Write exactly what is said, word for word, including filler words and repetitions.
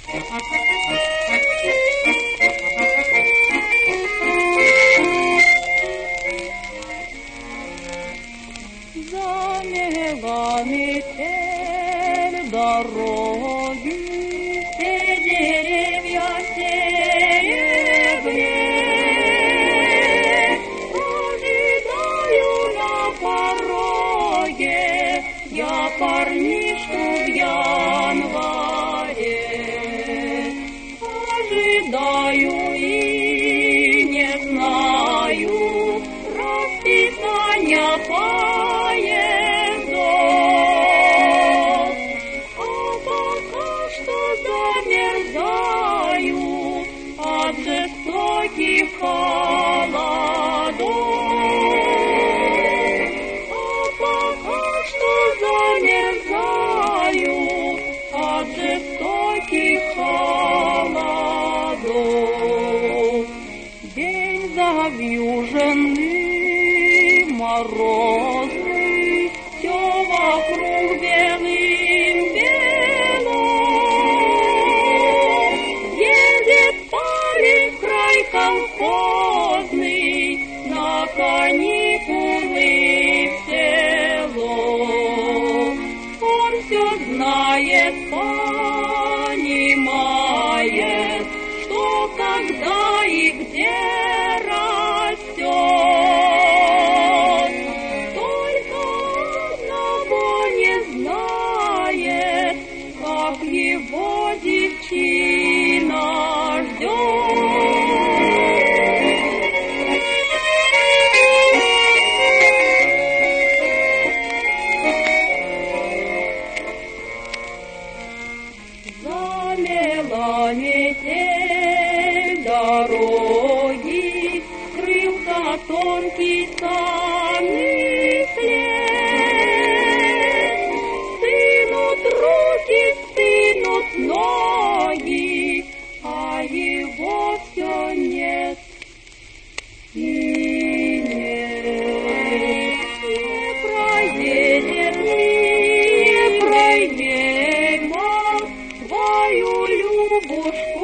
Замела метель дороги, все деревья серебре. Ожидаю на пороге я парнишку в январе. Ожидаю и не знаю расписания поездов, а пока что замерзаю от жестоких холодов, а пока что замерзаю от жестоких холодов. День завьюженный, морозный, все вокруг белым-белым. Едет парень в край колхозный на каникулы в село. Он все знает, понимает, что когда и где растет. Только одного не знает, как его девчина ждет. Замела метель дороги, скрылся тонкий санный след. Стынут руки, стынут ноги, а его все нет и нет. Не проедет, не проедет твою Любушку